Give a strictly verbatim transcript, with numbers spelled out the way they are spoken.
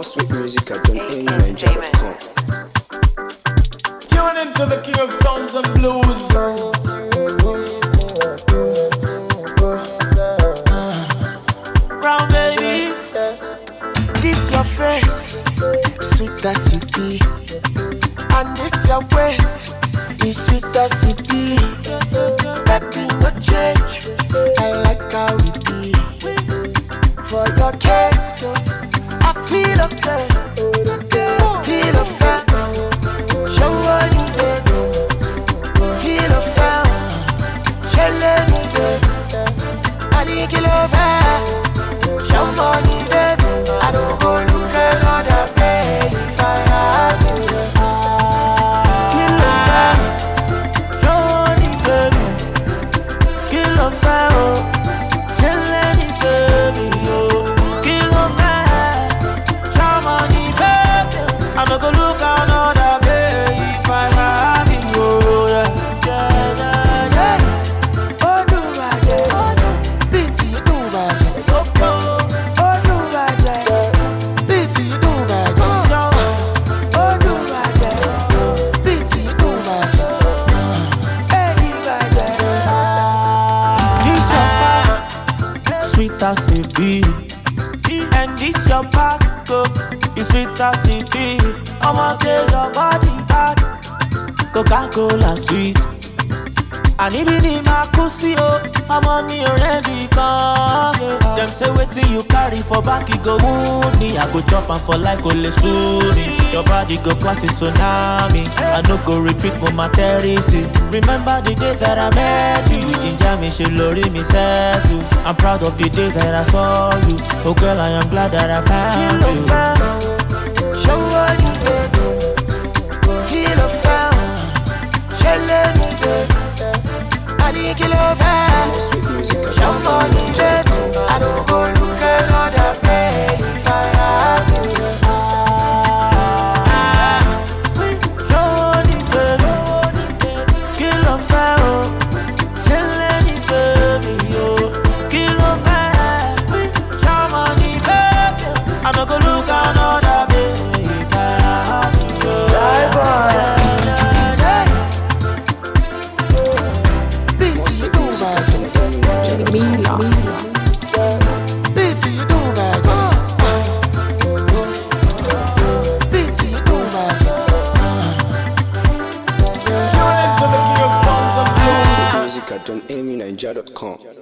sweet music at John Amy Niger dot com. Tune into the king of sounds and blues. Brown baby, this your face, sweet as it be. And this your waist, is sweet as it be. Baby, no change, I like how it be. For your case, I feel okay. Feel a fan, show what you did. Feel a fan, show me baby. I need to love her, show money baby. I don't go look another place if I have you. Feel a fan, show money baby. Feel a fan. I'm not gonna look another way if I have you, oh, yeah, yeah, yeah, yeah. Oh, do I, yeah, oh, do, bitty, do I, yeah, oh, oh, do I, yeah, bitty, do I, yeah, oh, do I, yeah, bitty, do I, yeah, baby, yeah. This your smile, sweet as it be, and this your back, oh. It's sweet as it be. I'ma get your body back. Coca-Cola sweet. And even in my pussy, oh, I'm on me already come. Yeah. Them say waiting you carry for back, you go wound me. I go chop and for life, go lesuni. Your body go pass it tsunami. I no go retreat, mama terrace. Remember the day that I met you. You ginger me, she lori me set you. I'm proud of the day that I saw you. Oh girl, I am glad that I found you. Show what you did. Kill a found. Shell me good. I need to love her. Sweet music at Show John money Amy Niger dot com. good. I don't go look another place if I have you. Show money good. Kill a found. Shell me baby, yo. Kill a found. Show money good. I'm not gonna look another place. John Amy Niger dot com.